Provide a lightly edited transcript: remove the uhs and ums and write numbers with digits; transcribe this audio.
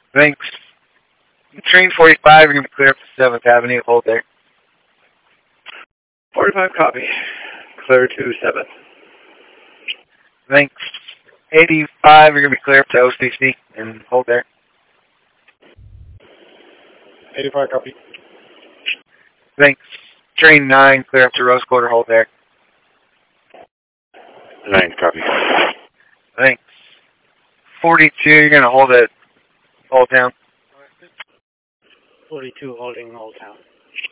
Thanks. Train 45, you're going to be clear up to 7th Avenue. Hold there. 45 copy. Clear to 7. Thanks. 85, you're going to be clear up to OCC and hold there. 85 copy. Thanks. Train 9, clear up to Rose Quarter, hold there. 9 copy. Thanks. 42, you're going to hold at Old Town. 42 holding Old Town.